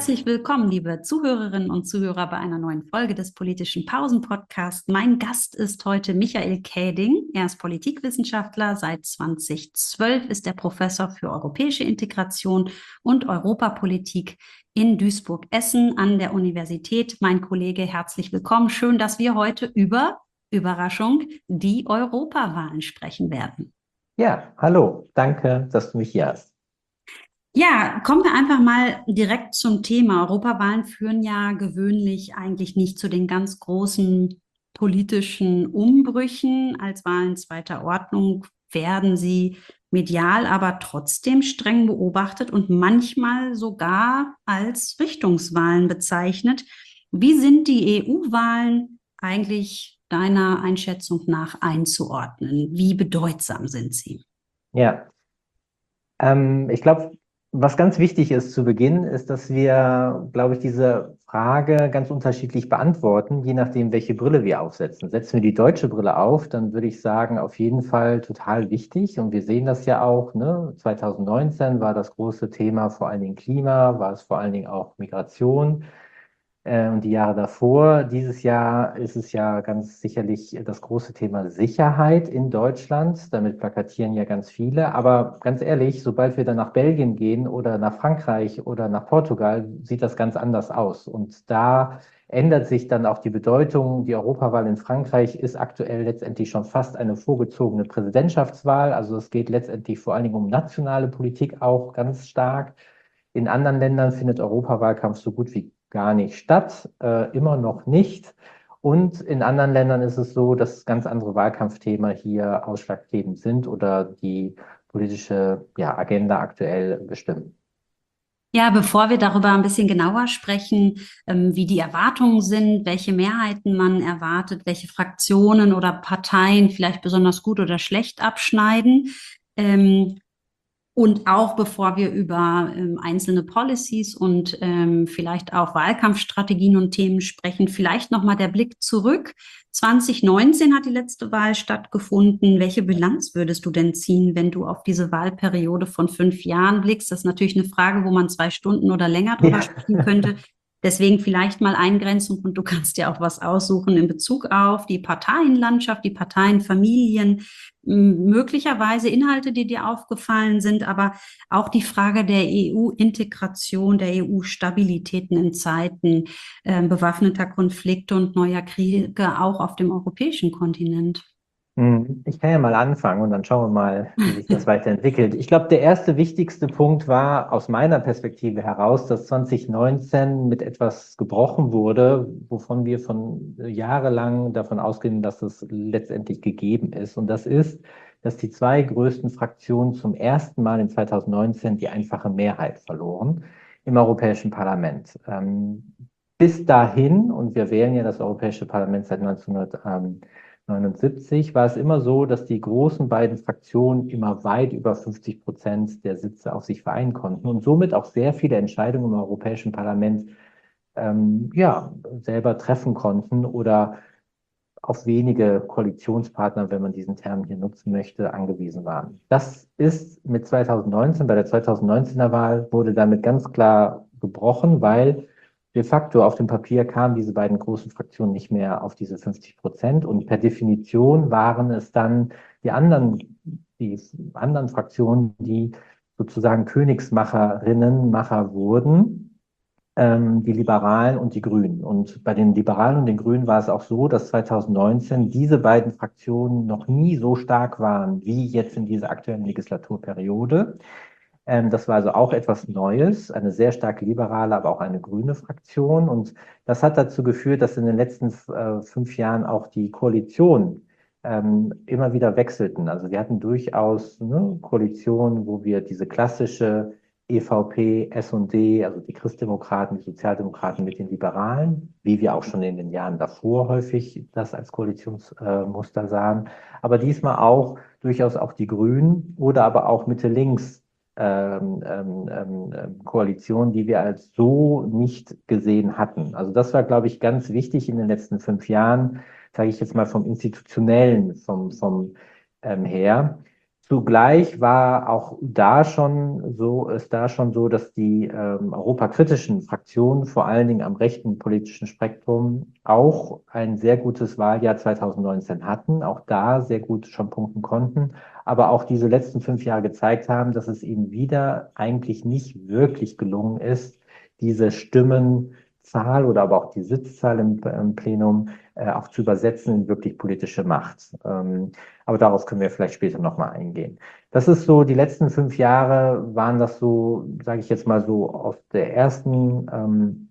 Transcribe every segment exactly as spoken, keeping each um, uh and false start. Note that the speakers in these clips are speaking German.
Herzlich willkommen, liebe Zuhörerinnen und Zuhörer, bei einer neuen Folge des Politischen Pausen-Podcasts. Mein Gast ist heute Michael Käding. Er ist Politikwissenschaftler. Seit zweitausendzwölf ist er Professor für europäische Integration und Europapolitik in Duisburg-Essen an der Universität. Mein Kollege, herzlich willkommen. Schön, dass wir heute über, Überraschung, die Europawahlen sprechen werden. Ja, hallo. Danke, dass du mich hier hast. Ja, kommen wir einfach mal direkt zum Thema. Europawahlen führen ja gewöhnlich eigentlich nicht zu den ganz großen politischen Umbrüchen. Als Wahlen zweiter Ordnung werden sie medial aber trotzdem streng beobachtet und manchmal sogar als Richtungswahlen bezeichnet. Wie sind die E U-Wahlen eigentlich deiner Einschätzung nach einzuordnen? Wie bedeutsam sind sie? Ja, ähm, ich glaube, was ganz wichtig ist zu Beginn, ist, dass wir, glaube ich, diese Frage ganz unterschiedlich beantworten, je nachdem, welche Brille wir aufsetzen. Setzen wir die deutsche Brille auf, dann würde ich sagen, auf jeden Fall total wichtig. Und wir sehen das ja auch, ne? zwanzig neunzehn war das große Thema vor allen Dingen Klima, war es vor allen Dingen auch Migration. Äh, Und die Jahre davor, dieses Jahr ist es ja ganz sicherlich das große Thema Sicherheit in Deutschland. Damit plakatieren ja ganz viele. Aber ganz ehrlich, sobald wir dann nach Belgien gehen oder nach Frankreich oder nach Portugal, sieht das ganz anders aus. Und da ändert sich dann auch die Bedeutung. Die Europawahl in Frankreich ist aktuell letztendlich schon fast eine vorgezogene Präsidentschaftswahl. Also es geht letztendlich vor allen Dingen um nationale Politik auch ganz stark. In anderen Ländern findet Europawahlkampf so gut wie gar nicht statt, äh, immer noch nicht. Und in anderen Ländern ist es so, dass ganz andere Wahlkampfthemen hier ausschlaggebend sind oder die politische, ja, Agenda aktuell bestimmen. Ja, bevor wir darüber ein bisschen genauer sprechen, ähm, wie die Erwartungen sind, welche Mehrheiten man erwartet, welche Fraktionen oder Parteien vielleicht besonders gut oder schlecht abschneiden, ähm, und auch bevor wir über ähm, einzelne Policies und ähm, vielleicht auch Wahlkampfstrategien und Themen sprechen, vielleicht nochmal der Blick zurück. zwanzig neunzehn hat die letzte Wahl stattgefunden. Welche Bilanz würdest du denn ziehen, wenn du auf diese Wahlperiode von fünf Jahren blickst? Das ist natürlich eine Frage, wo man zwei Stunden oder länger drüber Ja. sprechen könnte. Deswegen vielleicht mal Eingrenzung und du kannst dir auch was aussuchen in Bezug auf die Parteienlandschaft, die Parteienfamilien, möglicherweise Inhalte, die dir aufgefallen sind, aber auch die Frage der E U-Integration, der E U-Stabilitäten in Zeiten äh, bewaffneter Konflikte und neuer Kriege auch auf dem europäischen Kontinent. Hm, Ich kann ja mal anfangen und dann schauen wir mal, wie sich das weiterentwickelt. Ich glaube, der erste wichtigste Punkt war aus meiner Perspektive heraus, dass zwanzig neunzehn mit etwas gebrochen wurde, wovon wir von äh, jahrelang davon ausgehen, dass es letztendlich gegeben ist. Und das ist, dass die zwei größten Fraktionen zum ersten Mal in zwanzig neunzehn die einfache Mehrheit verloren im Europäischen Parlament. Ähm, bis dahin, und wir wählen ja das Europäische Parlament seit neunzehnhundertneunundsiebzig, war es immer so, dass die großen beiden Fraktionen immer weit über fünfzig Prozent der Sitze auf sich vereinen konnten und somit auch sehr viele Entscheidungen im Europäischen Parlament ähm, ja, selber treffen konnten oder auf wenige Koalitionspartner, wenn man diesen Term hier nutzen möchte, angewiesen waren. Das ist mit zwanzig neunzehn, bei der zwanzig neunzehner Wahl wurde damit ganz klar gebrochen, weil de facto auf dem Papier kamen diese beiden großen Fraktionen nicht mehr auf diese fünfzig Prozent und per Definition waren es dann die anderen, die anderen Fraktionen, die sozusagen Königsmacherinnen, Macher wurden, ähm, die Liberalen und die Grünen. Und bei den Liberalen und den Grünen war es auch so, dass zwanzig neunzehn diese beiden Fraktionen noch nie so stark waren wie jetzt in dieser aktuellen Legislaturperiode. Ähm, das war also auch etwas Neues, eine sehr stark liberale, aber auch eine grüne Fraktion. Und das hat dazu geführt, dass in den letzten äh, fünf Jahren auch die Koalitionen ähm, immer wieder wechselten. Also wir hatten durchaus ne, Koalitionen, wo wir diese klassische E V P, S und D, also die Christdemokraten, die Sozialdemokraten mit den Liberalen, wie wir auch schon in den Jahren davor häufig das als Koalitionsmuster äh, sahen, aber diesmal auch durchaus auch die Grünen oder aber auch Mitte-Links ähm, ähm, ähm, Koalition, die wir als so nicht gesehen hatten. Also das war, glaube ich, ganz wichtig in den letzten fünf Jahren, sage ich jetzt mal vom Institutionellen, vom, vom ähm, her. Zugleich war auch da schon so, ist da schon so, dass die ähm, europakritischen Fraktionen, vor allen Dingen am rechten politischen Spektrum, auch ein sehr gutes Wahljahr zweitausendneunzehn hatten, auch da sehr gut schon punkten konnten, aber auch diese letzten fünf Jahre gezeigt haben, dass es ihnen wieder eigentlich nicht wirklich gelungen ist, diese Stimmenzahl oder aber auch die Sitzzahl im, im Plenum äh, auch zu übersetzen in wirklich politische Macht. Ähm, aber darauf können wir vielleicht später nochmal eingehen. Das ist so, die letzten fünf Jahre waren das so, sage ich jetzt mal so, aus der ersten, ähm,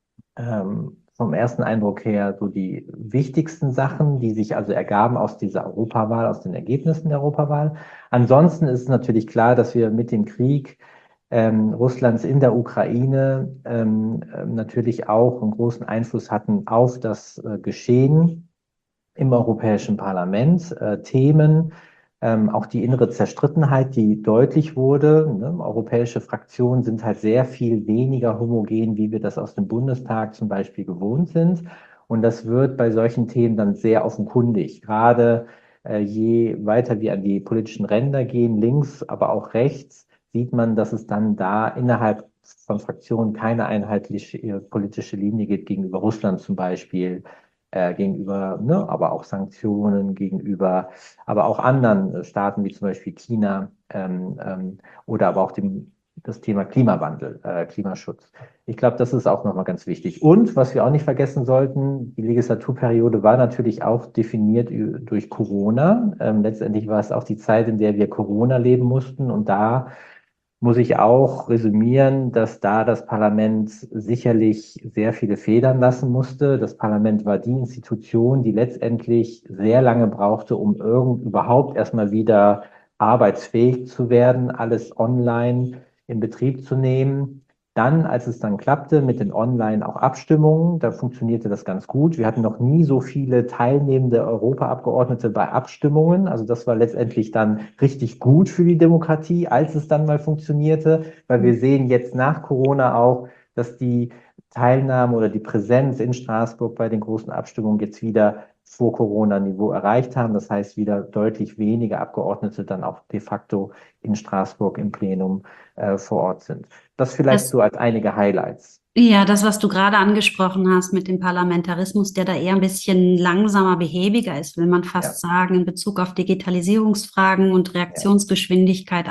ähm, vom ersten Eindruck her, so die wichtigsten Sachen, die sich also ergaben aus dieser Europawahl, aus den Ergebnissen der Europawahl. Ansonsten ist es natürlich klar, dass wir mit dem Krieg ähm, Russlands in der Ukraine ähm, natürlich auch einen großen Einfluss hatten auf das äh, Geschehen im Europäischen Parlament, äh, Themen, ähm, auch die innere Zerstrittenheit, die deutlich wurde. Ne? Europäische Fraktionen sind halt sehr viel weniger homogen, wie wir das aus dem Bundestag zum Beispiel gewohnt sind. Und das wird bei solchen Themen dann sehr offenkundig. Gerade äh, je weiter wir an die politischen Ränder gehen, links, aber auch rechts, sieht man, dass es dann da innerhalb von Fraktionen keine einheitliche äh, politische Linie gibt gegenüber Russland zum Beispiel, äh, gegenüber, ne, aber auch Sanktionen gegenüber, aber auch anderen äh, Staaten wie zum Beispiel China ähm, ähm, oder aber auch dem, das Thema Klimawandel, äh, Klimaschutz. Ich glaube, das ist auch nochmal ganz wichtig. Und was wir auch nicht vergessen sollten, die Legislaturperiode war natürlich auch definiert durch Corona. Ähm, letztendlich war es auch die Zeit, in der wir Corona leben mussten, und da muss ich auch resümieren, dass da das Parlament sicherlich sehr viele Federn lassen musste. Das Parlament war die Institution, die letztendlich sehr lange brauchte, um irgend überhaupt erstmal wieder arbeitsfähig zu werden, alles online in Betrieb zu nehmen. Dann, als es dann klappte mit den Online auch Abstimmungen, da funktionierte das ganz gut. Wir hatten noch nie so viele teilnehmende Europaabgeordnete bei Abstimmungen. Also das war letztendlich dann richtig gut für die Demokratie, als es dann mal funktionierte, weil wir sehen jetzt nach Corona auch, dass die Teilnahme oder die Präsenz in Straßburg bei den großen Abstimmungen jetzt wieder vor Corona-Niveau erreicht haben. Das heißt, wieder deutlich weniger Abgeordnete dann auch de facto in Straßburg im Plenum äh, vor Ort sind. Das vielleicht Das, so als einige Highlights. ja, das, was du gerade angesprochen hast mit dem Parlamentarismus, der da eher ein bisschen langsamer, behäbiger ist, will man fast Ja, sagen, in Bezug auf Digitalisierungsfragen und ja, Reaktionsgeschwindigkeit,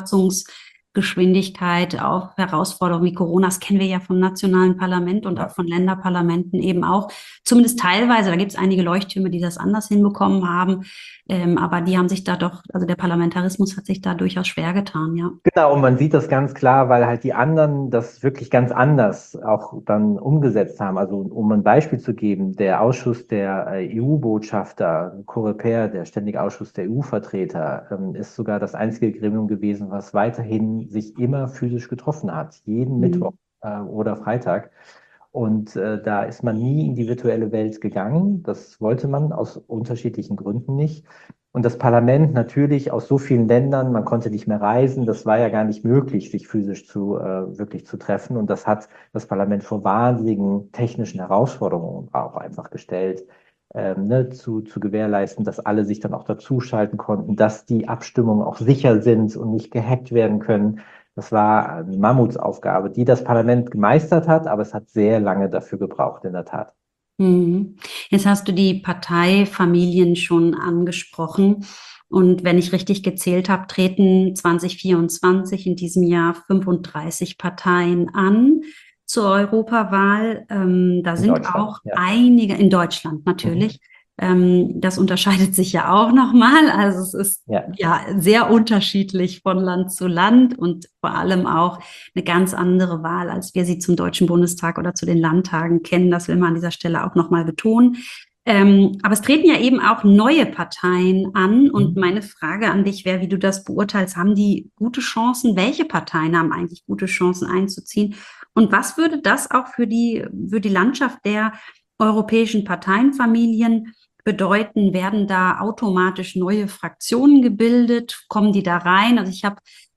Anpassungsgeschwindigkeit auf Herausforderungen wie Corona. Das kennen wir ja vom nationalen Parlament und auch ja. von Länderparlamenten eben auch. Zumindest teilweise, da gibt es einige Leuchttürme, die das anders hinbekommen haben. Ähm, aber die haben sich da doch, also der Parlamentarismus hat sich da durchaus schwer getan, ja. Genau, und man sieht das ganz klar, weil halt die anderen das wirklich ganz anders auch dann umgesetzt haben. Also um ein Beispiel zu geben, der Ausschuss der äh, E U-Botschafter, Coreper, der Ständige Ausschuss der E U-Vertreter, ähm, ist sogar das einzige Gremium gewesen, was weiterhin sich immer physisch getroffen hat, jeden Mittwoch Mhm. äh, oder Freitag. Und äh, da ist man nie in die virtuelle Welt gegangen. Das wollte man aus unterschiedlichen Gründen nicht. Und das Parlament natürlich aus so vielen Ländern, man konnte nicht mehr reisen, das war ja gar nicht möglich, sich physisch zu äh, wirklich zu treffen. Und das hat das Parlament vor wahnsinnigen technischen Herausforderungen auch einfach gestellt, ähm, ne, zu, zu gewährleisten, dass alle sich dann auch dazuschalten konnten, dass die Abstimmungen auch sicher sind und nicht gehackt werden können. Das war eine Mammutsaufgabe, die das Parlament gemeistert hat, aber es hat sehr lange dafür gebraucht, in der Tat. Mhm. Jetzt hast du die Parteifamilien schon angesprochen. Und wenn ich richtig gezählt habe, treten zwanzig vierundzwanzig in diesem Jahr fünfunddreißig Parteien an zur Europawahl. Ähm, da In sind Deutschland, auch ja. einige in Deutschland Mhm. natürlich. Ähm, das unterscheidet sich ja auch nochmal. Also es ist Ja. ja sehr unterschiedlich von Land zu Land und vor allem auch eine ganz andere Wahl, als wir sie zum Deutschen Bundestag oder zu den Landtagen kennen. Das will man an dieser Stelle auch nochmal betonen. Ähm, aber es treten ja eben auch neue Parteien an. Und Mhm. meine Frage an dich wäre, wie du das beurteilst. Haben die gute Chancen? Welche Parteien haben eigentlich gute Chancen einzuziehen? Und was würde das auch für die, für die Landschaft der europäischen Parteienfamilien bedeuten? Werden da automatisch neue Fraktionen gebildet? Kommen die da rein? Also ich habe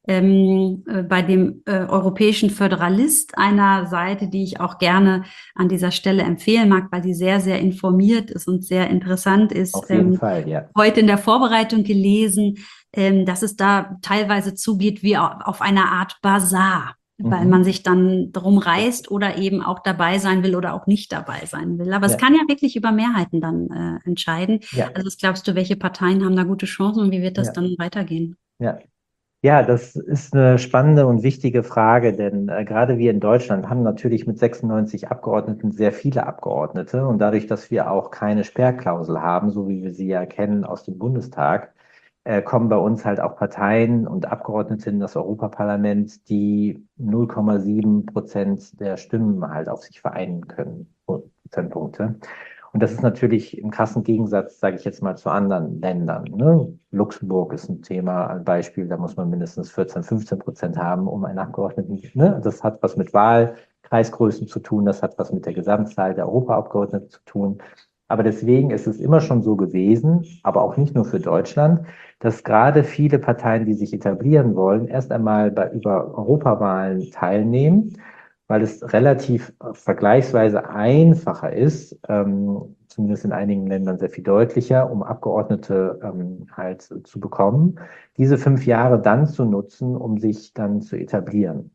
ähm, äh, bei dem äh, Europäischen Föderalist, einer Seite, die ich auch gerne an dieser Stelle empfehlen mag, weil die sehr, sehr informiert ist und sehr interessant ist. Auf jeden Ähm, Fall, ja. heute in der Vorbereitung gelesen, ähm, dass es da teilweise zugeht wie au- auf einer Art Basar, weil man Mhm. sich dann drum reißt oder eben auch dabei sein will oder auch nicht dabei sein will. Aber es Ja, kann ja wirklich über Mehrheiten dann äh, entscheiden. ja, Also was glaubst du, welche Parteien haben da gute Chancen und wie wird das ja, dann weitergehen? ja. Ja, das ist eine spannende und wichtige Frage, denn äh, gerade wir in Deutschland haben natürlich mit sechsundneunzig Abgeordneten sehr viele Abgeordnete und dadurch, dass wir auch keine Sperrklausel haben, so wie wir sie ja kennen aus dem Bundestag, äh, kommen bei uns halt auch Parteien und Abgeordnete in das Europaparlament, die null Komma sieben Prozent der Stimmen halt auf sich vereinen können, Prozentpunkte. Und das ist natürlich im krassen Gegensatz, sage ich jetzt mal, zu anderen Ländern. Ne? Luxemburg ist ein Thema, ein Beispiel, da muss man mindestens vierzehn, fünfzehn Prozent haben, um einen Abgeordneten. Ne? Das hat was mit Wahlkreisgrößen zu tun, das hat was mit der Gesamtzahl der Europaabgeordneten zu tun. Aber deswegen ist es immer schon so gewesen, aber auch nicht nur für Deutschland, dass gerade viele Parteien, die sich etablieren wollen, erst einmal bei, über Europawahlen teilnehmen, weil es relativ äh, vergleichsweise einfacher ist, ähm, zumindest in einigen Ländern sehr viel deutlicher, um Abgeordnete ähm, halt zu bekommen, diese fünf Jahre dann zu nutzen, um sich dann zu etablieren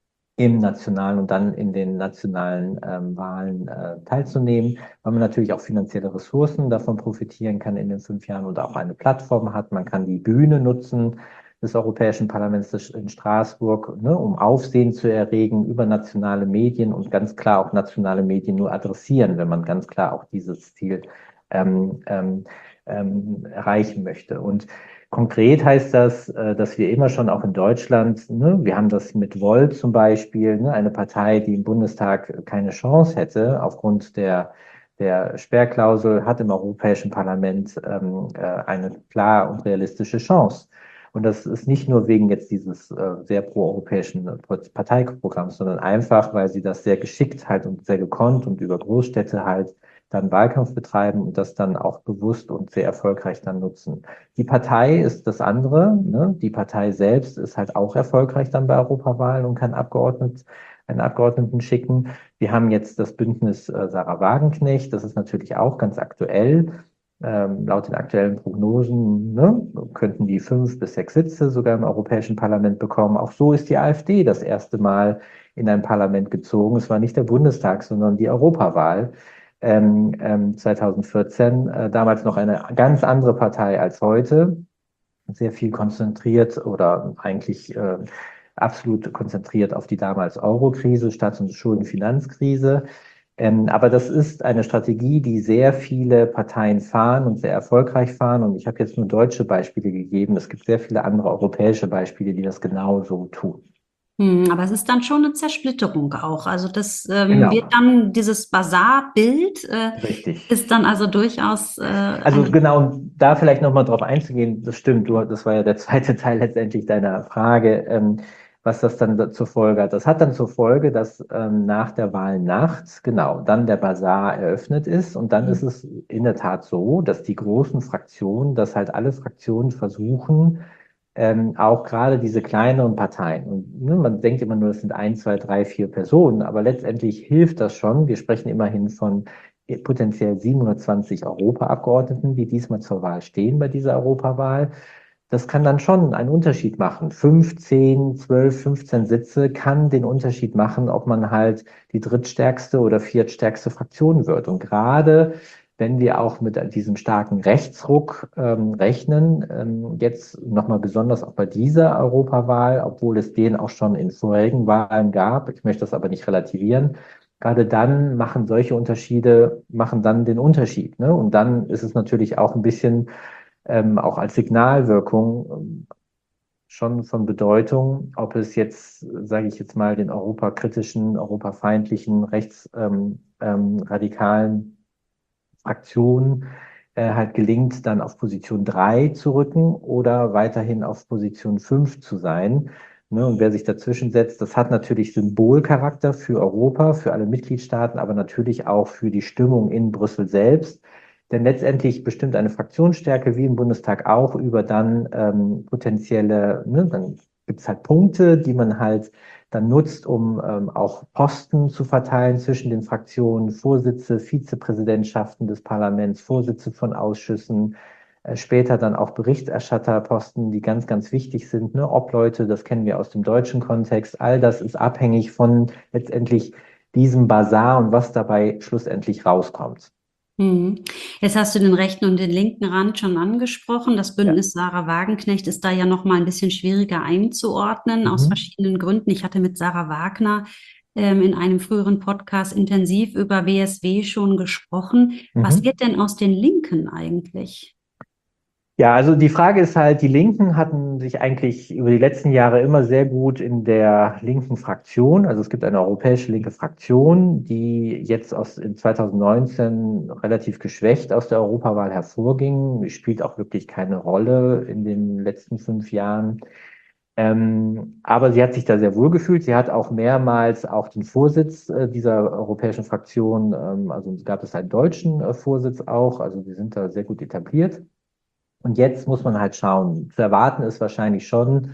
im nationalen und dann in den nationalen ähm, Wahlen äh, teilzunehmen, weil man natürlich auch finanzielle Ressourcen davon profitieren kann in den fünf Jahren und auch eine Plattform hat. Man kann die Bühne nutzen des Europäischen Parlaments in Straßburg, ne, um Aufsehen zu erregen über nationale Medien und ganz klar auch nationale Medien nur adressieren, wenn man ganz klar auch dieses Ziel ähm, ähm, ähm, erreichen möchte. Und konkret heißt das, äh, dass wir immer schon auch in Deutschland, ne, wir haben das mit Volt zum Beispiel, ne, eine Partei, die im Bundestag keine Chance hätte aufgrund der, der Sperrklausel, hat im Europäischen Parlament ähm, äh, eine klar und realistische Chance. Und das ist nicht nur wegen jetzt dieses äh, sehr proeuropäischen Parteiprogramms, sondern einfach, weil sie das sehr geschickt halt und sehr gekonnt und über Großstädte halt dann Wahlkampf betreiben und das dann auch bewusst und sehr erfolgreich dann nutzen. Die Partei ist das andere. Ne? Die Partei selbst ist halt auch erfolgreich dann bei Europawahlen und kann Abgeordnet, einen Abgeordneten schicken. Wir haben jetzt das Bündnis äh, Sarah Wagenknecht. Das ist natürlich auch ganz aktuell. Ähm, laut den aktuellen Prognosen ne, könnten die fünf bis sechs Sitze sogar im Europäischen Parlament bekommen. Auch so ist die AfD das erste Mal in ein Parlament gezogen. Es war nicht der Bundestag, sondern die Europawahl ähm, ähm, zweitausendvierzehn, äh, damals noch eine ganz andere Partei als heute, sehr viel konzentriert oder eigentlich äh, absolut konzentriert auf die damals Euro-Krise, Staats- und Schuldenfinanzkrise. Ähm, aber das ist eine Strategie, die sehr viele Parteien fahren und sehr erfolgreich fahren. Und ich habe jetzt nur deutsche Beispiele gegeben. Es gibt sehr viele andere europäische Beispiele, die das genauso tun. Hm, aber es ist dann schon eine Zersplitterung auch. Also das ähm, wird Genau, dann, dieses Basar-Bild äh, richtig. ist dann also durchaus äh, Also ein. genau, um da vielleicht nochmal drauf einzugehen, das stimmt, du, das war ja der zweite Teil letztendlich deiner Frage, ähm, was das dann da zur Folge hat. Das hat dann zur Folge, dass ähm, nach der Wahlnacht, genau, dann der Basar eröffnet ist und dann ist es in der Tat so, dass die großen Fraktionen, dass halt alle Fraktionen versuchen, ähm, auch gerade diese kleineren Parteien. Und ne, man denkt immer nur, das sind ein, zwei, drei, vier Personen, aber letztendlich hilft das schon. Wir sprechen immerhin von potenziell siebenhundertzwanzig Europaabgeordneten, die diesmal zur Wahl stehen bei dieser Europawahl. Das kann dann schon einen Unterschied machen. Fünf, zehn, zwölf, fünfzehn Sitze kann den Unterschied machen, ob man halt die drittstärkste oder viertstärkste Fraktion wird. Und gerade wenn wir auch mit diesem starken Rechtsruck ähm, rechnen, ähm, jetzt nochmal besonders auch bei dieser Europawahl, obwohl es den auch schon in vorigen Wahlen gab, ich möchte das aber nicht relativieren, gerade dann machen solche Unterschiede, machen dann den Unterschied. Ne? Und dann ist es natürlich auch ein bisschen ähm, auch als Signalwirkung ähm, schon von Bedeutung, ob es jetzt, sage ich jetzt mal, den europakritischen, europafeindlichen, rechtsradikalen ähm, ähm, radikalen Fraktionen äh, halt gelingt, dann auf Position drei zu rücken oder weiterhin auf Position fünf zu sein. Ne, und wer sich dazwischen setzt, das hat natürlich Symbolcharakter für Europa, für alle Mitgliedstaaten, aber natürlich auch für die Stimmung in Brüssel selbst. Denn letztendlich bestimmt eine Fraktionsstärke wie im Bundestag auch über dann ähm, potenzielle, ne, dann gibt es halt Punkte, die man halt dann nutzt, um ähm, auch Posten zu verteilen zwischen den Fraktionen, Vorsitze, Vizepräsidentschaften des Parlaments, Vorsitze von Ausschüssen, äh, später dann auch Berichterstatterposten, die ganz, ganz wichtig sind, ne? Obleute, das kennen wir aus dem deutschen Kontext. All das ist abhängig von letztendlich diesem Basar und was dabei schlussendlich rauskommt. Mhm. Jetzt hast du den rechten und den linken Rand schon angesprochen. Das Ja. Bündnis Sarah Wagenknecht ist da ja noch mal ein bisschen schwieriger einzuordnen, aus Mhm. verschiedenen Gründen. Ich hatte mit Sarah Wagner ähm, in einem früheren Podcast intensiv über W S W schon gesprochen. Was Mhm. wird denn aus den Linken eigentlich? Ja, also die Frage ist halt, die Linken hatten sich eigentlich über die letzten Jahre immer sehr gut in der linken Fraktion, also es gibt eine europäische linke Fraktion, die jetzt aus in zwanzig neunzehn relativ geschwächt aus der Europawahl hervorging, spielt auch wirklich keine Rolle in den letzten fünf Jahren. Ähm, aber sie hat sich da sehr wohl gefühlt. Sie hat auch mehrmals auch den Vorsitz äh, dieser europäischen Fraktion, ähm, also gab es einen deutschen äh, Vorsitz auch, also die sind da sehr gut etabliert. Und jetzt muss man halt schauen. Zu erwarten ist wahrscheinlich schon,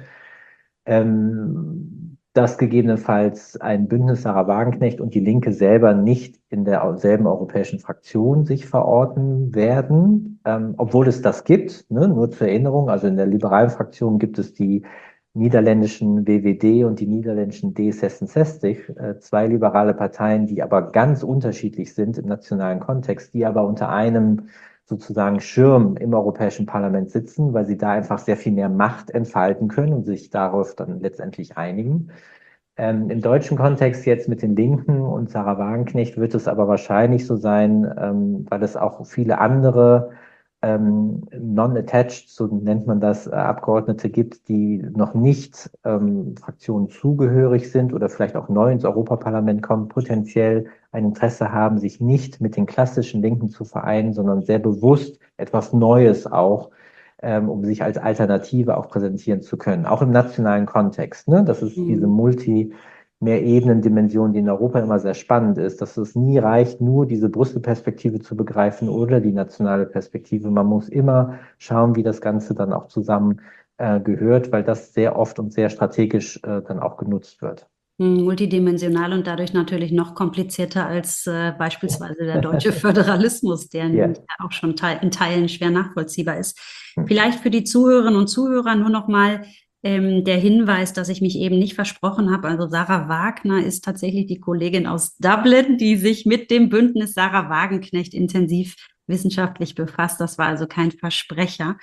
ähm, dass gegebenenfalls ein Bündnis Sarah Wagenknecht und die Linke selber nicht in derselben europäischen Fraktion sich verorten werden, ähm, obwohl es das gibt. Ne? Nur zur Erinnerung, also in der liberalen Fraktion gibt es die niederländischen W W D und die niederländischen D sechsundsechzig, äh, zwei liberale Parteien, die aber ganz unterschiedlich sind im nationalen Kontext, die aber unter einem sozusagen Schirm im Europäischen Parlament sitzen, weil sie da einfach sehr viel mehr Macht entfalten können und sich darauf dann letztendlich einigen. Ähm, im deutschen Kontext jetzt mit den Linken und Sarah Wagenknecht wird es aber wahrscheinlich so sein, ähm, weil es auch viele andere ähm, non-attached, so nennt man das, äh, Abgeordnete gibt, die noch nicht ähm, Fraktionen zugehörig sind oder vielleicht auch neu ins Europaparlament kommen, potenziell ein Interesse haben, sich nicht mit den klassischen Linken zu vereinen, sondern sehr bewusst etwas Neues auch, ähm, um sich als Alternative auch präsentieren zu können, auch im nationalen Kontext. Ne? Das ist diese Mhm. Multi- Mehrebenen-Dimension, die in Europa immer sehr spannend ist, dass es nie reicht, nur diese Brüssel-Perspektive zu begreifen oder die nationale Perspektive. Man muss immer schauen, wie das Ganze dann auch zusammen äh, gehört, weil das sehr oft und sehr strategisch äh, dann auch genutzt wird. Mhm, multidimensional und dadurch natürlich noch komplizierter als äh, beispielsweise der deutsche Föderalismus, der Ja. nämlich auch schon teil in Teilen schwer nachvollziehbar ist. Vielleicht für die Zuhörerinnen und Zuhörer nur noch mal ähm, der Hinweis, dass ich mich eben nicht versprochen habe. Also Sarah Wagner ist tatsächlich die Kollegin aus Dublin, die sich mit dem Bündnis Sarah Wagenknecht intensiv wissenschaftlich befasst. Das war also kein Versprecher.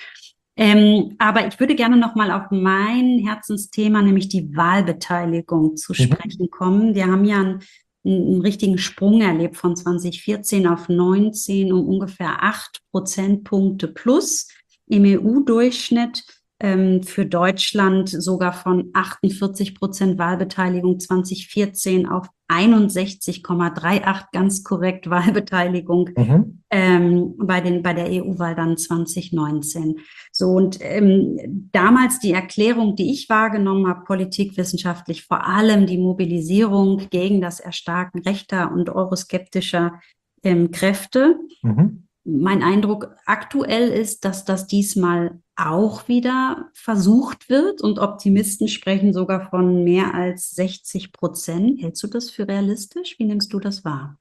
Ähm, aber ich würde gerne noch mal auf mein Herzensthema, nämlich die Wahlbeteiligung, zu Mhm. sprechen kommen. Wir haben ja einen, einen richtigen Sprung erlebt von zwanzig vierzehn auf neunzehn um ungefähr acht Prozentpunkte plus im E U-Durchschnitt. Ähm, für Deutschland sogar von achtundvierzig Prozent Wahlbeteiligung zwanzig vierzehn auf einundsechzig Komma achtunddreißig, ganz korrekt, Wahlbeteiligung Mhm. ähm, bei den, bei der E U-Wahl dann zwanzig neunzehn. So, und ähm, damals die Erklärung, die ich wahrgenommen habe, politikwissenschaftlich, vor allem die Mobilisierung gegen das Erstarken rechter und euroskeptischer ähm, Kräfte. Mhm. Mein Eindruck aktuell ist, dass das diesmal auch wieder versucht wird und Optimisten sprechen sogar von mehr als sechzig Prozent. Hältst du das für realistisch? Wie nimmst du das wahr?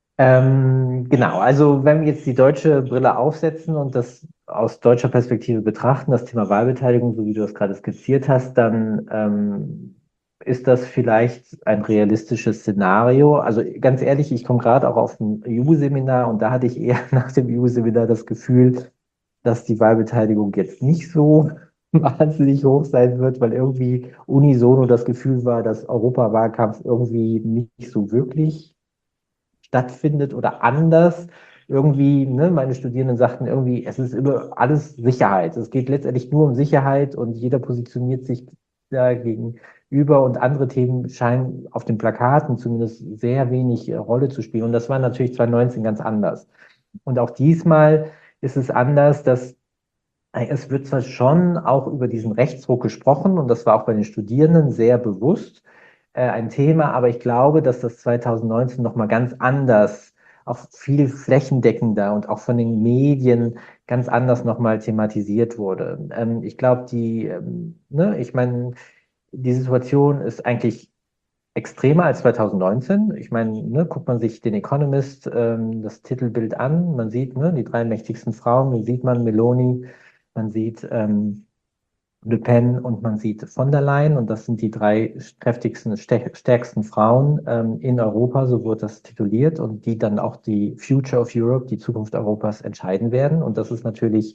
Ähm, genau, also wenn wir jetzt die deutsche Brille aufsetzen und das aus deutscher Perspektive betrachten, das Thema Wahlbeteiligung, so wie du das gerade skizziert hast, dann ähm, ist das vielleicht ein realistisches Szenario. Also ganz ehrlich, ich komme gerade auch auf ein E U-Seminar und da hatte ich eher nach dem E U-Seminar das Gefühl, dass die Wahlbeteiligung jetzt nicht so wahnsinnig hoch sein wird, weil irgendwie unisono das Gefühl war, dass Europawahlkampf irgendwie nicht so wirklich stattfindet oder anders. Irgendwie, ne, meine Studierenden sagten irgendwie, es ist über alles Sicherheit. Es geht letztendlich nur um Sicherheit und jeder positioniert sich da gegenüber und andere Themen scheinen auf den Plakaten zumindest sehr wenig äh, Rolle zu spielen. Und das war natürlich zwanzig neunzehn ganz anders. Und auch diesmal ist es anders, dass äh, es wird zwar schon auch über diesen Rechtsruck gesprochen und das war auch bei den Studierenden sehr bewusst äh, ein Thema, aber ich glaube, dass das zwanzig neunzehn nochmal ganz anders, auch viel flächendeckender und auch von den Medien ganz anders nochmal thematisiert wurde. Ähm, ich glaube, die, ähm, ne, ich meine, die Situation ist eigentlich extremer als zweitausendneunzehn. Ich meine, ne, guckt man sich den Economist, ähm, das Titelbild an, man sieht ne, die drei mächtigsten Frauen, man sieht man Meloni, man sieht ähm, Le Pen und man sieht von der Leyen, und das sind die drei kräftigsten, stärksten Frauen ähm, in Europa, so wird das tituliert, und die dann auch die Future of Europe, die Zukunft Europas, entscheiden werden. Und das ist natürlich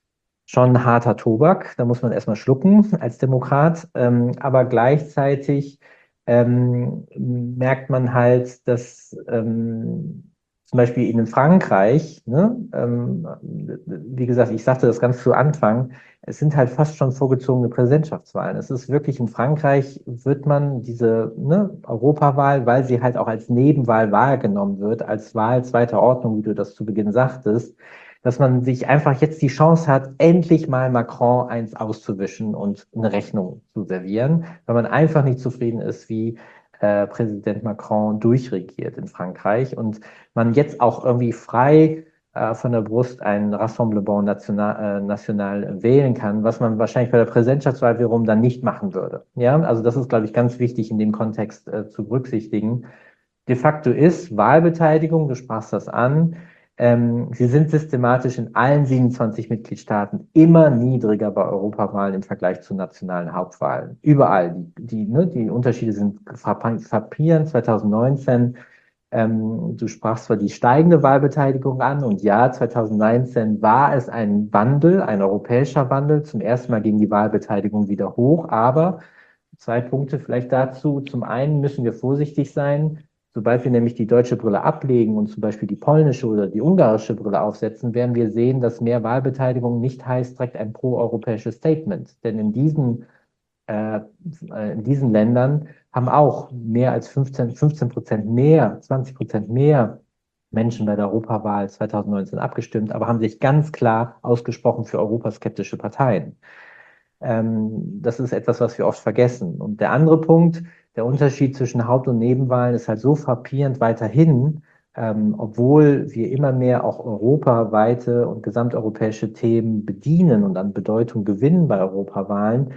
schon harter Tobak, da muss man erstmal schlucken als Demokrat, ähm, aber gleichzeitig ähm, merkt man halt, dass ähm, zum Beispiel in Frankreich, ne, ähm, wie gesagt, ich sagte das ganz zu Anfang, es sind halt fast schon vorgezogene Präsidentschaftswahlen. Es ist wirklich, in Frankreich wird man diese ne, Europawahl, weil sie halt auch als Nebenwahl wahrgenommen wird, als Wahl zweiter Ordnung, wie du das zu Beginn sagtest, dass man sich einfach jetzt die Chance hat, endlich mal Macron eins auszuwischen und eine Rechnung zu servieren, weil man einfach nicht zufrieden ist, wie äh, Präsident Macron durchregiert in Frankreich, und man jetzt auch irgendwie frei äh, von der Brust ein Rassemblement National, äh, National wählen kann, was man wahrscheinlich bei der Präsidentschaftswahl wiederum dann nicht machen würde. Ja, also das ist, glaube ich, ganz wichtig in dem Kontext äh, zu berücksichtigen. De facto ist Wahlbeteiligung, du sprachst das an, ähm, sie sind systematisch in allen siebenundzwanzig Mitgliedstaaten immer niedriger bei Europawahlen im Vergleich zu nationalen Hauptwahlen. Überall. Die, die, ne, die Unterschiede sind frappierend. zweitausendneunzehn, ähm, du sprachst zwar die steigende Wahlbeteiligung an, und ja, zweitausendneunzehn war es ein Wandel, ein europäischer Wandel. Zum ersten Mal ging die Wahlbeteiligung wieder hoch, aber zwei Punkte vielleicht dazu. Zum einen müssen wir vorsichtig sein. Sobald wir nämlich die deutsche Brille ablegen und zum Beispiel die polnische oder die ungarische Brille aufsetzen, werden wir sehen, dass mehr Wahlbeteiligung nicht heißt direkt ein proeuropäisches Statement. Denn in diesen, äh, in diesen Ländern haben auch mehr als fünfzehn, fünfzehn Prozent mehr, zwanzig Prozent mehr Menschen bei der Europawahl zweitausendneunzehn abgestimmt, aber haben sich ganz klar ausgesprochen für europaskeptische Parteien. Ähm, das ist etwas, was wir oft vergessen. Und der andere Punkt, der Unterschied zwischen Haupt- und Nebenwahlen ist halt so frappierend weiterhin, ähm, obwohl wir immer mehr auch europaweite und gesamteuropäische Themen bedienen und an Bedeutung gewinnen bei Europawahlen,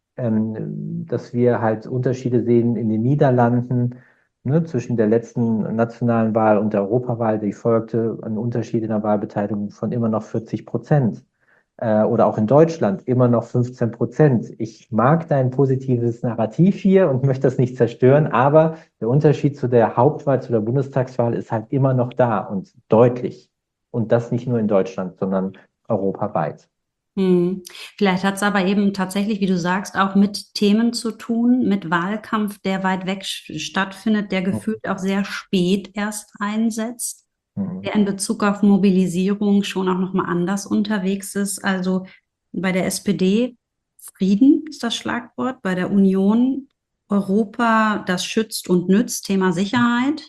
ähm, dass wir halt Unterschiede sehen in den Niederlanden, ne, zwischen der letzten nationalen Wahl und der Europawahl, die folgte, ein Unterschied in der Wahlbeteiligung von immer noch vierzig Prozent. Äh, oder auch in Deutschland immer noch fünfzehn Prozent. Ich mag dein positives Narrativ hier und möchte das nicht zerstören, aber der Unterschied zu der Hauptwahl, zu der Bundestagswahl ist halt immer noch da und deutlich. Und das nicht nur in Deutschland, sondern europaweit. Hm. Vielleicht hat es aber eben tatsächlich, wie du sagst, auch mit Themen zu tun, mit Wahlkampf, der weit weg sch- stattfindet, der gefühlt auch sehr spät erst einsetzt, Mhm. der in Bezug auf Mobilisierung schon auch nochmal anders unterwegs ist. Also bei der S P D Frieden ist das Schlagwort, bei der Union Europa, das schützt und nützt, Thema Sicherheit.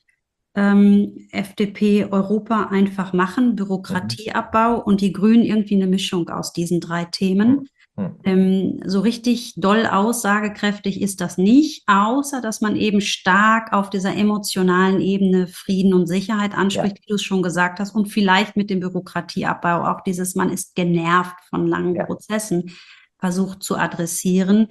Ähm, F D P Europa einfach machen, Mhm. Bürokratieabbau, und die Grünen irgendwie eine Mischung aus diesen drei Themen. Mhm. Ähm, so richtig doll aussagekräftig ist das nicht, außer dass man eben stark auf dieser emotionalen Ebene Frieden und Sicherheit Ja, anspricht, wie du es schon gesagt hast, und vielleicht mit dem Bürokratieabbau auch dieses, man ist genervt von langen ja. Prozessen, versucht zu adressieren.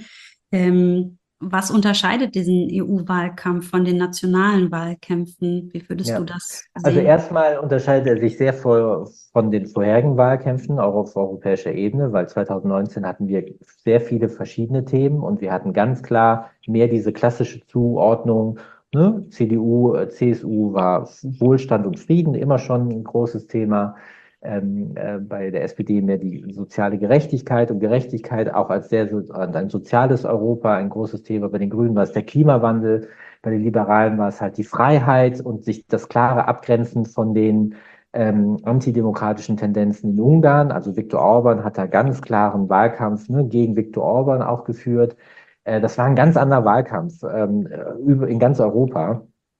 Ähm, was unterscheidet diesen E U-Wahlkampf von den nationalen Wahlkämpfen? Wie würdest du Ja, das also sehen? erstmal unterscheidet er sich sehr vor, von den vorherigen Wahlkämpfen, auch auf europäischer Ebene, weil zweitausendneunzehn hatten wir sehr viele verschiedene Themen und wir hatten ganz klar mehr diese klassische Zuordnung. Ne? C D U, äh, C S U war Wohlstand und Frieden immer schon ein großes Thema. Ähm, äh, bei der S P D mehr die soziale Gerechtigkeit und Gerechtigkeit auch als sehr so, ein soziales Europa, ein großes Thema. Bei den Grünen war es der Klimawandel. Bei den Liberalen war es halt die Freiheit und sich das klare Abgrenzen von den ähm, antidemokratischen Tendenzen in Ungarn. Also Viktor Orban hat da ganz klaren Wahlkampf, ne, gegen Viktor Orban auch geführt. Äh, das war ein ganz anderer Wahlkampf ähm, über, in ganz Europa.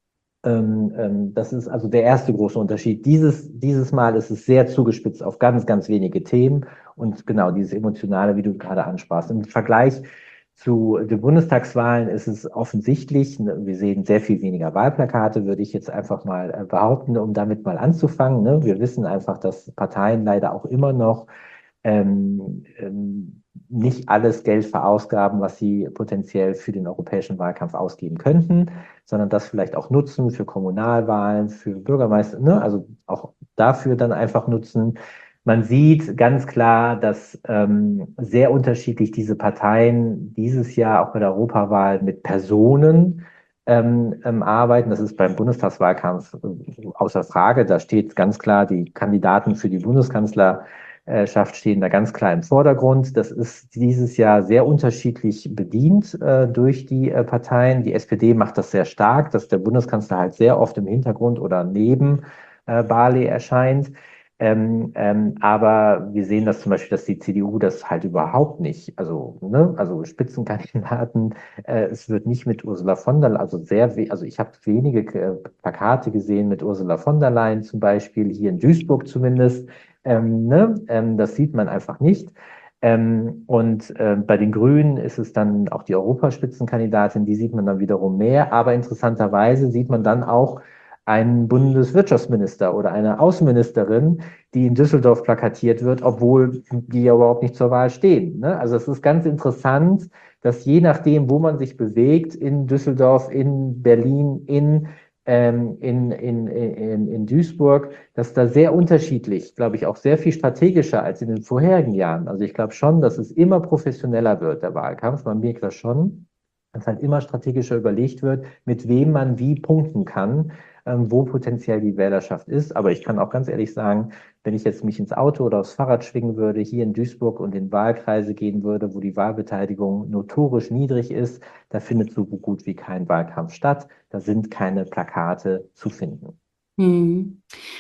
Ähm, ähm, das ist also der erste große Unterschied. Dieses, dieses Mal ist es sehr zugespitzt auf ganz, ganz wenige Themen und genau dieses Emotionale, wie du gerade ansprachst. Im Vergleich zu den Bundestagswahlen ist es offensichtlich, ne, wir sehen sehr viel weniger Wahlplakate, würde ich jetzt einfach mal äh, behaupten, um damit mal anzufangen. Ne? Wir wissen einfach, dass Parteien leider auch immer noch ähm, ähm, nicht alles Geld verausgaben, was sie potenziell für den europäischen Wahlkampf ausgeben könnten, sondern das vielleicht auch nutzen für Kommunalwahlen, für Bürgermeister, ne? Also auch dafür dann einfach nutzen. Man sieht ganz klar, dass ähm, sehr unterschiedlich diese Parteien dieses Jahr auch bei der Europawahl mit Personen ähm, ähm, arbeiten. Das ist beim Bundestagswahlkampf äh, außer Frage. Da steht ganz klar, die Kandidaten für die Bundeskanzlerschaft stehen da ganz klar im Vordergrund. Das ist dieses Jahr sehr unterschiedlich bedient äh, durch die äh, Parteien. Die S P D macht das sehr stark, dass der Bundeskanzler halt sehr oft im Hintergrund oder neben äh, Barley erscheint. Ähm, ähm, aber wir sehen das zum Beispiel, dass die C D U das halt überhaupt nicht, also, ne, also Spitzenkandidaten, äh, es wird nicht mit Ursula von der Leyen, also sehr, we also ich habe wenige äh, Plakate gesehen mit Ursula von der Leyen zum Beispiel, hier in Duisburg zumindest, ähm, ne, ähm, das sieht man einfach nicht. Ähm, und äh, bei den Grünen ist es dann auch die Europaspitzenkandidatin, die sieht man dann wiederum mehr, aber interessanterweise sieht man dann auch einen Bundeswirtschaftsminister oder eine Außenministerin, die in Düsseldorf plakatiert wird, obwohl die ja überhaupt nicht zur Wahl stehen. Ne? Also es ist ganz interessant, dass je nachdem, wo man sich bewegt, in Düsseldorf, in Berlin, in, ähm, in, in, in, in Duisburg, dass da sehr unterschiedlich, glaube ich, auch sehr viel strategischer als in den vorherigen Jahren. Also ich glaube schon, dass es immer professioneller wird, der Wahlkampf. Man merkt das schon, dass halt immer strategischer überlegt wird, mit wem man wie punkten kann, ähm, wo potenziell die Wählerschaft ist. Aber ich kann auch ganz ehrlich sagen, wenn ich jetzt mich ins Auto oder aufs Fahrrad schwingen würde, hier in Duisburg und in Wahlkreise gehen würde, wo die Wahlbeteiligung notorisch niedrig ist, da findet so gut wie kein Wahlkampf statt. Da sind keine Plakate zu finden. Hm.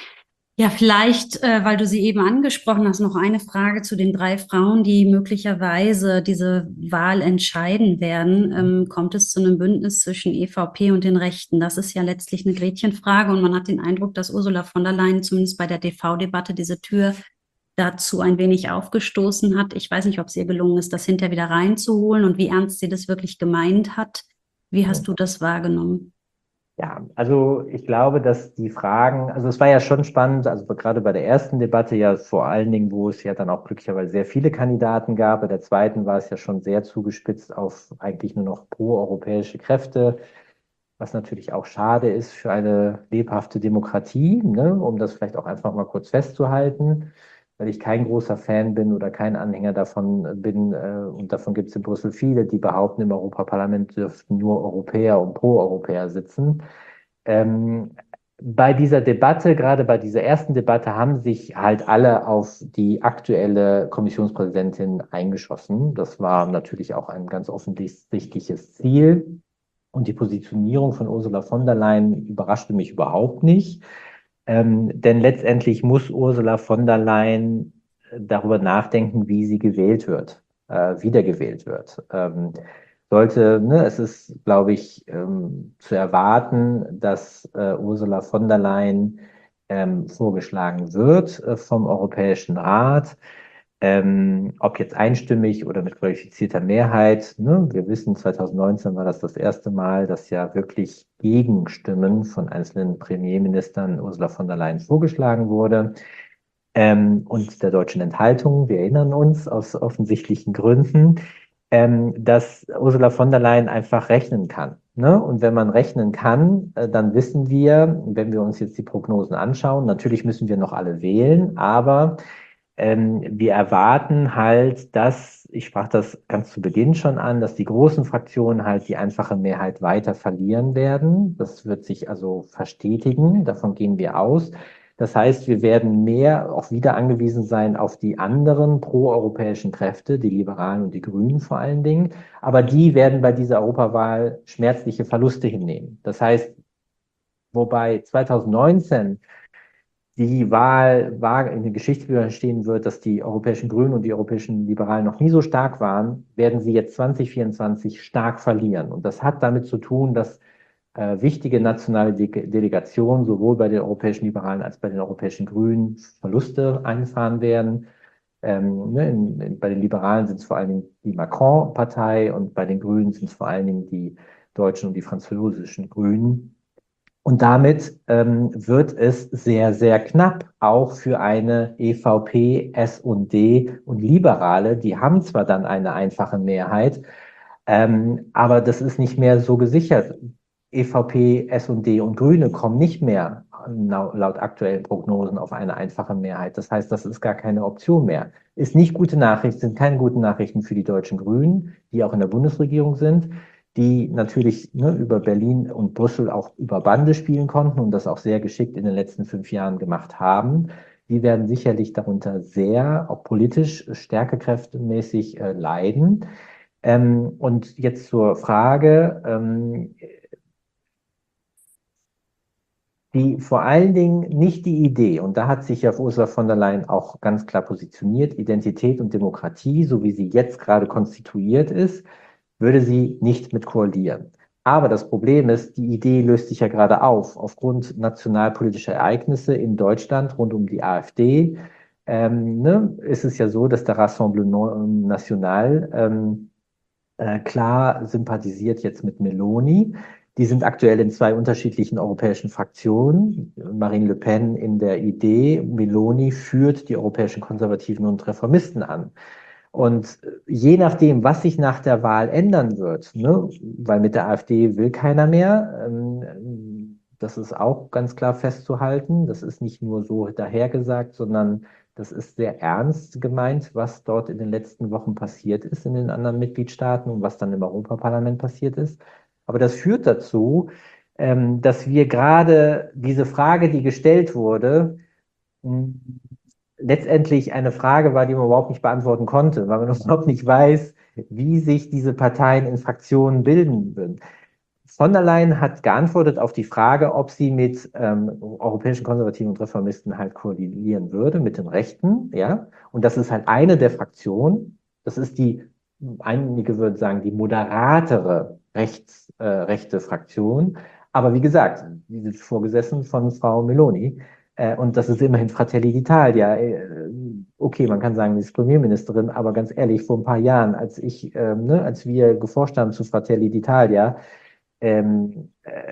Ja, vielleicht, äh, weil du sie eben angesprochen hast, noch eine Frage zu den drei Frauen, die möglicherweise diese Wahl entscheiden werden. Ähm, kommt es zu einem Bündnis zwischen E V P und den Rechten? Das ist ja letztlich eine Gretchenfrage und man hat den Eindruck, dass Ursula von der Leyen zumindest bei der D V-Debatte diese Tür dazu ein wenig aufgestoßen hat. Ich weiß nicht, ob es ihr gelungen ist, das hinterher wieder reinzuholen und wie ernst sie das wirklich gemeint hat. Wie hast du das wahrgenommen? Ja, also ich glaube, dass die Fragen, also es war ja schon spannend, also gerade bei der ersten Debatte ja vor allen Dingen, wo es ja dann auch glücklicherweise sehr viele Kandidaten gab, bei der zweiten war es ja schon sehr zugespitzt auf eigentlich nur noch proeuropäische Kräfte, was natürlich auch schade ist für eine lebhafte Demokratie, ne, um das vielleicht auch einfach mal kurz festzuhalten, weil ich kein großer Fan bin oder kein Anhänger davon bin, äh, und davon gibt es in Brüssel viele, die behaupten, im Europaparlament dürften nur Europäer und Pro-Europäer sitzen. Ähm, bei dieser Debatte, gerade bei dieser ersten Debatte, haben sich halt alle auf die aktuelle Kommissionspräsidentin eingeschossen. Das war natürlich auch ein ganz offensichtliches Ziel. Und die Positionierung von Ursula von der Leyen überraschte mich überhaupt nicht. Ähm, denn letztendlich muss Ursula von der Leyen darüber nachdenken, wie sie gewählt wird, äh, wiedergewählt wird. Ähm, sollte, ne, es ist, glaube ich, ähm, zu erwarten, dass äh, Ursula von der Leyen ähm, vorgeschlagen wird äh, vom Europäischen Rat. Ähm, ob jetzt einstimmig oder mit qualifizierter Mehrheit, ne? Wir wissen, zwanzig neunzehn war das das erste Mal, dass ja wirklich Gegenstimmen von einzelnen Premierministern Ursula von der Leyen vorgeschlagen wurde. Ähm, und der deutschen Enthaltung, wir erinnern uns aus offensichtlichen Gründen, ähm, dass Ursula von der Leyen einfach rechnen kann. Ne? Und wenn man rechnen kann, äh, dann wissen wir, wenn wir uns jetzt die Prognosen anschauen, natürlich müssen wir noch alle wählen, aber ähm, wir erwarten halt, dass, ich sprach das ganz zu Beginn schon an, dass die großen Fraktionen halt die einfache Mehrheit weiter verlieren werden. Das wird sich also verstetigen, davon gehen wir aus. Das heißt, wir werden mehr auch wieder angewiesen sein auf die anderen proeuropäischen Kräfte, die Liberalen und die Grünen vor allen Dingen. Aber die werden bei dieser Europawahl schmerzliche Verluste hinnehmen. Das heißt, wobei zwanzig neunzehn die Wahl war in der Geschichte stehen wird, dass die europäischen Grünen und die europäischen Liberalen noch nie so stark waren, werden sie jetzt zwanzig vierundzwanzig stark verlieren. Und das hat damit zu tun, dass äh, wichtige nationale De Delegationen sowohl bei den europäischen Liberalen als bei den europäischen Grünen Verluste einfahren werden. Ähm, ne, in, in, bei den Liberalen sind es vor allen Dingen die Macron-Partei und bei den Grünen sind es vor allen Dingen die deutschen und die französischen Grünen. Und damit ähm, wird es sehr, sehr knapp, auch für eine E V P, S und D und Liberale. Die haben zwar dann eine einfache Mehrheit, ähm, aber das ist nicht mehr so gesichert. E V P, S und D und Grüne kommen nicht mehr laut aktuellen Prognosen auf eine einfache Mehrheit. Das heißt, das ist gar keine Option mehr. Ist nicht gute Nachricht, sind keine guten Nachrichten für die deutschen Grünen, die auch in der Bundesregierung sind, die natürlich ne, über Berlin und Brüssel auch über Bande spielen konnten und das auch sehr geschickt in den letzten fünf Jahren gemacht haben. Die werden sicherlich darunter sehr, auch politisch, stärkekräftemäßig äh, leiden. Ähm, und jetzt zur Frage, ähm, die vor allen Dingen nicht die Idee, und da hat sich ja Ursula von der Leyen auch ganz klar positioniert, Identität und Demokratie, so wie sie jetzt gerade konstituiert ist, würde sie nicht mit koalieren. Aber das Problem ist, die Idee löst sich ja gerade auf. Aufgrund nationalpolitischer Ereignisse in Deutschland rund um die AfD ähm, ne, ist es ja so, dass der Rassemblement National ähm, äh, klar sympathisiert jetzt mit Meloni. Die sind aktuell in zwei unterschiedlichen europäischen Fraktionen. Marine Le Pen in der Idee, Meloni führt die europäischen Konservativen und Reformisten an. Und je nachdem, was sich nach der Wahl ändern wird, ne, weil mit der AfD will keiner mehr, ähm, das ist auch ganz klar festzuhalten. Das ist nicht nur so dahergesagt, sondern das ist sehr ernst gemeint, was dort in den letzten Wochen passiert ist in den anderen Mitgliedstaaten und was dann im Europaparlament passiert ist. Aber das führt dazu, ähm, dass wir gerade diese Frage, die gestellt wurde, mh, letztendlich eine Frage war, die man überhaupt nicht beantworten konnte, weil man überhaupt nicht weiß, wie sich diese Parteien in Fraktionen bilden würden. Von der Leyen hat geantwortet auf die Frage, ob sie mit ähm, europäischen Konservativen und Reformisten halt koalieren würde, mit den Rechten, ja. Und das ist halt eine der Fraktionen. Das ist die, einige würden sagen, die moderatere rechts, äh, rechte Fraktion. Aber wie gesagt, die sind vorgesessen von Frau Meloni. Äh, und das ist immerhin Fratelli d'Italia. Äh, okay, man kann sagen, sie ist Premierministerin, aber ganz ehrlich, vor ein paar Jahren, als ich, äh, ne, als wir geforscht haben zu Fratelli d'Italia, ähm, äh,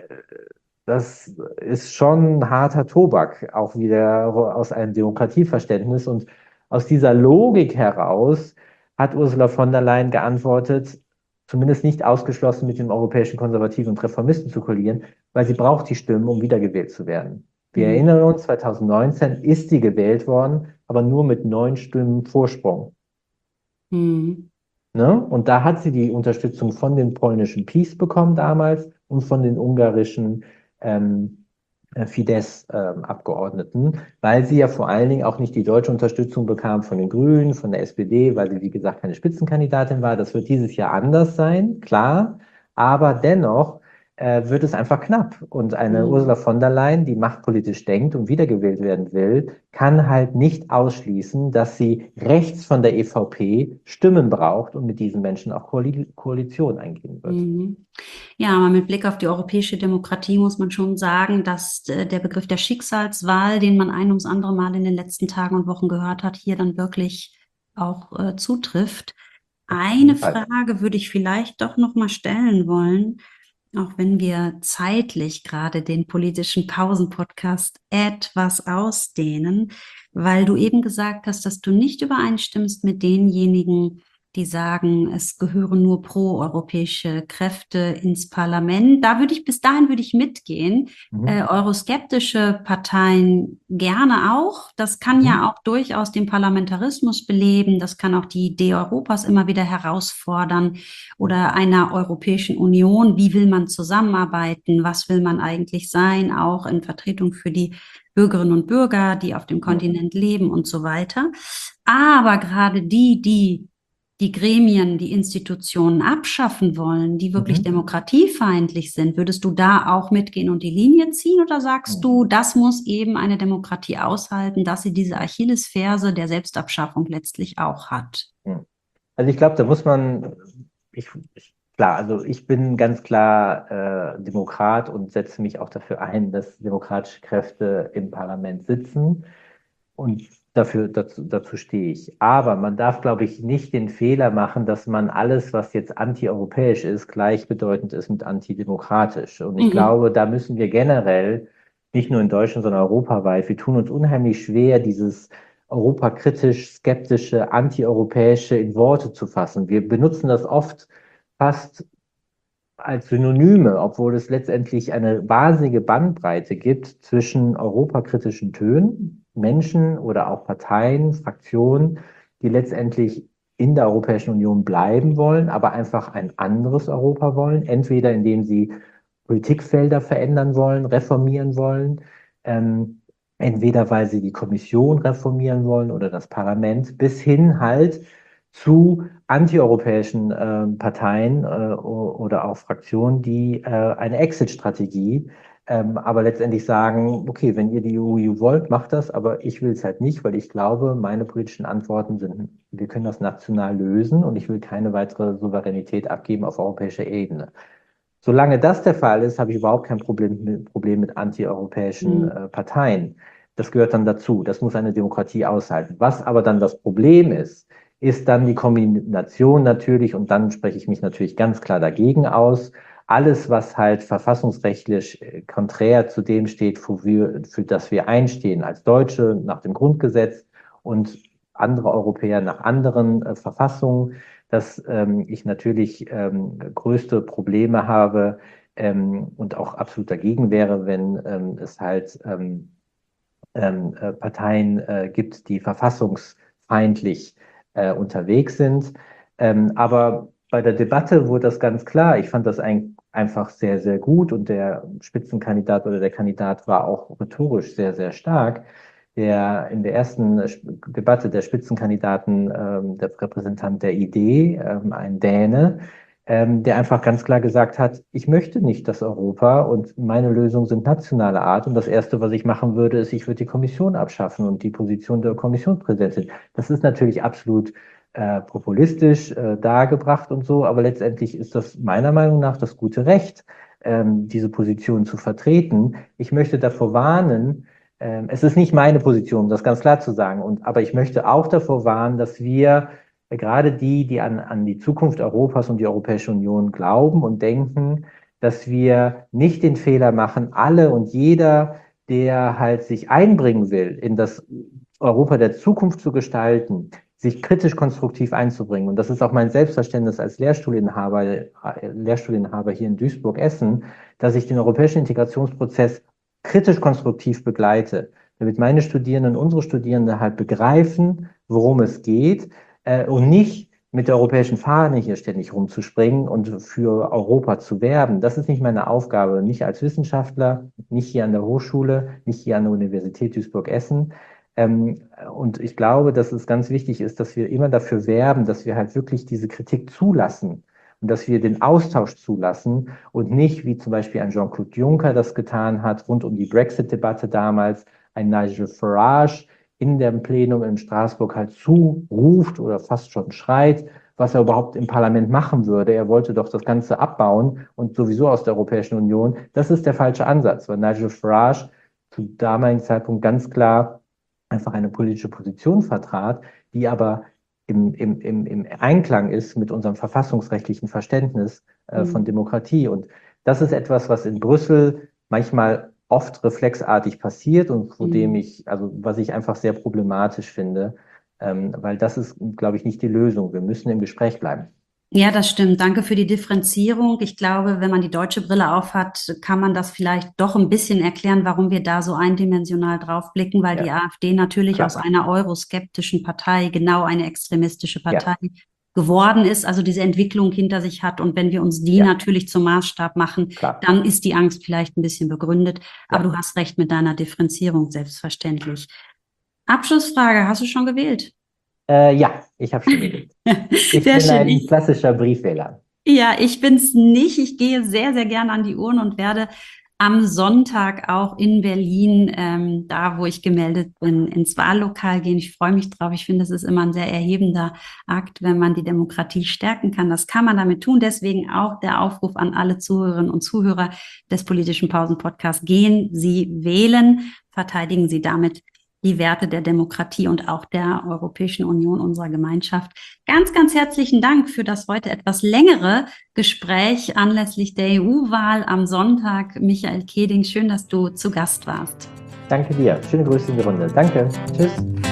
das ist schon harter Tobak, auch wieder aus einem Demokratieverständnis. Und aus dieser Logik heraus hat Ursula von der Leyen geantwortet, zumindest nicht ausgeschlossen, mit den europäischen Konservativen und Reformisten zu koalieren, weil sie braucht die Stimmen, um wiedergewählt zu werden. Wir Mhm. erinnern uns, zwanzig neunzehn ist sie gewählt worden, aber nur mit neun Stimmen Vorsprung. Mhm. Ne? Und da hat sie die Unterstützung von den polnischen PiS bekommen damals und von den ungarischen ähm, äh, Fidesz-Abgeordneten, weil sie ja vor allen Dingen auch nicht die deutsche Unterstützung bekam von den Grünen, von der S P D, weil sie, wie gesagt, keine Spitzenkandidatin war. Das wird dieses Jahr anders sein, klar, aber dennoch äh, wird es einfach knapp. Und eine Mhm. Ursula von der Leyen, die machtpolitisch denkt und wiedergewählt werden will, kann halt nicht ausschließen, dass sie rechts von der E V P Stimmen braucht und mit diesen Menschen auch Koali Koalition eingehen wird. Mhm. Ja, aber mit Blick auf die europäische Demokratie muss man schon sagen, dass äh, der Begriff der Schicksalswahl, den man ein ums andere Mal in den letzten Tagen und Wochen gehört hat, hier dann wirklich auch äh, zutrifft. Auf jeden Eine Fall. Frage würde ich vielleicht doch noch mal stellen wollen, auch wenn wir zeitlich gerade den politischen Pausen-Podcast etwas ausdehnen, weil du eben gesagt hast, dass du nicht übereinstimmst mit denjenigen, die sagen, es gehören nur proeuropäische Kräfte ins Parlament. Da würde ich, bis dahin würde ich mitgehen. Äh, Mhm. euroskeptische Parteien gerne auch. Das kann Mhm. ja auch durchaus den Parlamentarismus beleben. Das kann auch die Idee Europas immer wieder herausfordern oder einer Europäischen Union. Wie will man zusammenarbeiten? Was will man eigentlich sein? Auch in Vertretung für die Bürgerinnen und Bürger, die auf dem Mhm. Kontinent leben und so weiter. Aber gerade die, die die Gremien, die Institutionen abschaffen wollen, die wirklich Mhm. demokratiefeindlich sind, würdest du da auch mitgehen und die Linie ziehen oder sagst Mhm. du, das muss eben eine Demokratie aushalten, dass sie diese Achillesferse der Selbstabschaffung letztlich auch hat? Mhm. Also ich glaube, da muss man, ich, ich, klar, also ich bin ganz klar äh, Demokrat und setze mich auch dafür ein, dass demokratische Kräfte im Parlament sitzen. Und Dafür, dazu, dazu stehe ich. Aber man darf, glaube ich, nicht den Fehler machen, dass man alles, was jetzt antieuropäisch ist, gleichbedeutend ist mit antidemokratisch. Und ich Mhm. glaube, da müssen wir generell, nicht nur in Deutschland, sondern europaweit, wir tun uns unheimlich schwer, dieses europakritisch, skeptische, antieuropäische in Worte zu fassen. Wir benutzen das oft fast als Synonyme, obwohl es letztendlich eine wahnsinnige Bandbreite gibt zwischen europakritischen Tönen, Menschen oder auch Parteien, Fraktionen, die letztendlich in der Europäischen Union bleiben wollen, aber einfach ein anderes Europa wollen, entweder indem sie Politikfelder verändern wollen, reformieren wollen, ähm, entweder weil sie die Kommission reformieren wollen oder das Parlament, bis hin halt zu antieuropäischen äh, Parteien äh, oder auch Fraktionen, die äh, eine Exit-Strategie, ähm, aber letztendlich sagen, okay, wenn ihr die E U wollt, macht das, aber ich will es halt nicht, weil ich glaube, meine politischen Antworten sind, wir können das national lösen und ich will keine weitere Souveränität abgeben auf europäischer Ebene. Solange das der Fall ist, habe ich überhaupt kein Problem mit, Problem mit antieuropäischen Mhm. äh, Parteien. Das gehört dann dazu. Das muss eine Demokratie aushalten. Was aber dann das Problem ist, ist dann die Kombination natürlich, und dann spreche ich mich natürlich ganz klar dagegen aus, alles, was halt verfassungsrechtlich äh, konträr zu dem steht, für, wir, für das wir einstehen als Deutsche nach dem Grundgesetz und andere Europäer nach anderen äh, Verfassungen, dass ähm, ich natürlich ähm, größte Probleme habe ähm, und auch absolut dagegen wäre, wenn ähm, es halt ähm, ähm, äh, Parteien äh, gibt, die verfassungsfeindlich äh, unterwegs sind. Ähm, aber bei der Debatte wurde das ganz klar. Ich fand das ein, einfach sehr, sehr gut und der Spitzenkandidat oder der Kandidat war auch rhetorisch sehr, sehr stark. Der in der ersten Debatte der Spitzenkandidaten, ähm, der Repräsentant der I D, ähm, ein Däne, ähm, der einfach ganz klar gesagt hat, ich möchte nicht das Europa und meine Lösungen sind nationale Art. Und das Erste, was ich machen würde, ist, ich würde die Kommission abschaffen und die Position der Kommissionspräsidentin. Das ist natürlich absolut äh, populistisch äh, dargebracht und so, aber letztendlich ist das meiner Meinung nach das gute Recht, ähm, diese Position zu vertreten. Ich möchte davor warnen, ähm, es ist nicht meine Position, um das ganz klar zu sagen, und, aber ich möchte auch davor warnen, dass wir gerade die, die an, an die Zukunft Europas und die Europäische Union glauben und denken, dass wir nicht den Fehler machen, alle und jeder, der halt sich einbringen will, in das Europa der Zukunft zu gestalten, sich kritisch konstruktiv einzubringen. Und das ist auch mein Selbstverständnis als Lehrstuhlinhaber, Lehrstuhlinhaber hier in Duisburg-Essen, dass ich den europäischen Integrationsprozess kritisch konstruktiv begleite, damit meine Studierenden, unsere Studierenden halt begreifen, worum es geht, äh, und nicht mit der europäischen Fahne hier ständig rumzuspringen und für Europa zu werben. Das ist nicht meine Aufgabe, nicht als Wissenschaftler, nicht hier an der Hochschule, nicht hier an der Universität Duisburg-Essen. Ähm, und ich glaube, dass es ganz wichtig ist, dass wir immer dafür werben, dass wir halt wirklich diese Kritik zulassen und dass wir den Austausch zulassen und nicht, wie zum Beispiel ein Jean-Claude Juncker das getan hat, rund um die Brexit-Debatte damals, ein Nigel Farage, in dem Plenum in Straßburg halt zuruft oder fast schon schreit, was er überhaupt im Parlament machen würde. Er wollte doch das Ganze abbauen und sowieso aus der Europäischen Union. Das ist der falsche Ansatz, weil Nigel Farage zu damaligen Zeitpunkt ganz klar einfach eine politische Position vertrat, die aber im, im, im, im Einklang ist mit unserem verfassungsrechtlichen Verständnis äh, von Mhm. Demokratie. Und das ist etwas, was in Brüssel manchmal oft reflexartig passiert und vor dem Mhm. ich, also was ich einfach sehr problematisch finde, ähm, weil das ist, glaube ich, nicht die Lösung. Wir müssen im Gespräch bleiben. Ja, das stimmt. Danke für die Differenzierung. Ich glaube, wenn man die deutsche Brille aufhat, kann man das vielleicht doch ein bisschen erklären, warum wir da so eindimensional drauf blicken, weil die Ja, AfD natürlich aus klar. einer euroskeptischen Partei genau eine extremistische Partei Ja, geworden ist, also diese Entwicklung hinter sich hat. Und wenn wir uns die ja, natürlich zum Maßstab machen, klar. dann ist die Angst vielleicht ein bisschen begründet. Aber Ja. du hast recht mit deiner Differenzierung, selbstverständlich. Abschlussfrage, hast du schon gewählt? Äh, ja, ich habe schon gewählt. Ich Sehr bin schön. ein Ich klassischer Briefwähler. Ja, ich bin's nicht. Ich gehe sehr, sehr gerne an die Urne und werde am Sonntag auch in Berlin, ähm, da wo ich gemeldet bin, ins Wahllokal gehen. Ich freue mich drauf. Ich finde, es ist immer ein sehr erhebender Akt, wenn man die Demokratie stärken kann. Das kann man damit tun. Deswegen auch der Aufruf an alle Zuhörerinnen und Zuhörer des politischen Pausen-Podcasts. Gehen Sie wählen, verteidigen Sie damit die Werte der Demokratie und auch der Europäischen Union, unserer Gemeinschaft. Ganz, ganz herzlichen Dank für das heute etwas längere Gespräch anlässlich der E U-Wahl am Sonntag. Michael Keding, schön, dass du zu Gast warst. Danke dir. Schöne Grüße in die Runde. Danke. Tschüss.